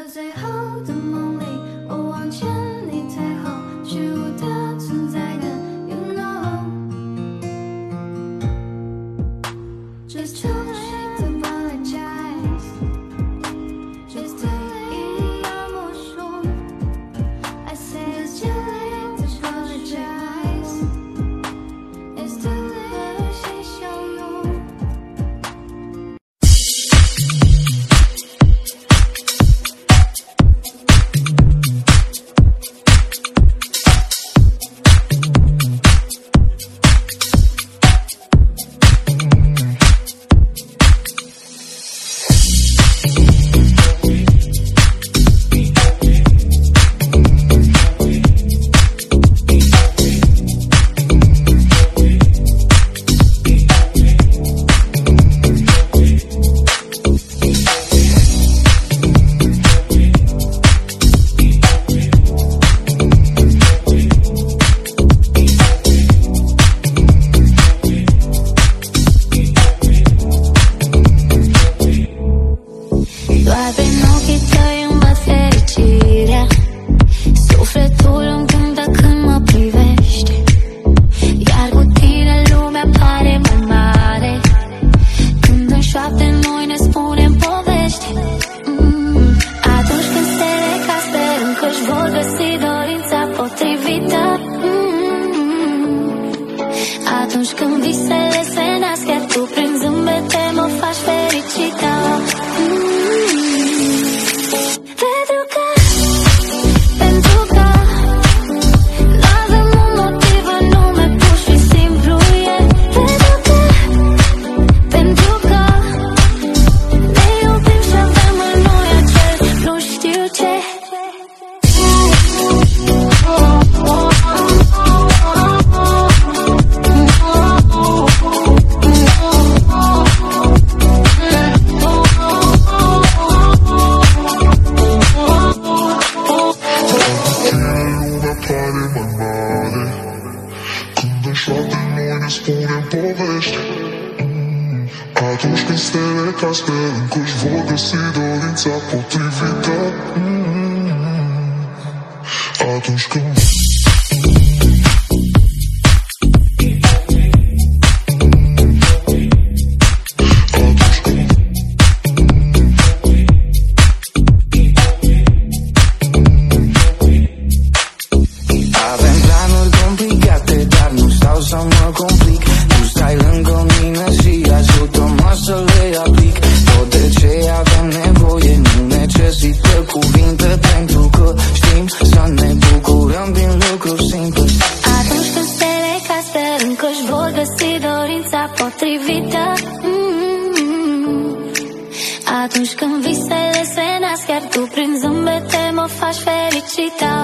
最后的梦里，我望见你退后，虚无的存在的 You know Just too late to apologize Just too late 要我说 I said it's too late to apologize It's too late 谁笑容Doar prin ochii tăi îmi văd fericirea Sufletul îmi cântă când mă privești Iar cu tine lumea pare mai mare Când în șoapte noi ne spunem povești Atunci când stele ca sperăm că-și vor găsi dorința potrivită Atunci când visele se nasc Iar tu prin zâmbete mă faci fericită Atunci când stele ca sperăm că-și vor găsi dorința potrivită Atunci când Avem planuri complicate, dar nu stau să mă complic Tu stai lângă mine și ajută-mă să le aplic Tot de ce avem nevoie nu necesită cuvinte Pentru că știm să ne bucurăm din lucruri simple Atunci când stele ca sperăm că-și vor găsi dorința potrivită Atunci când visele se nasc Iar tu prin zâmbete mă faci fericită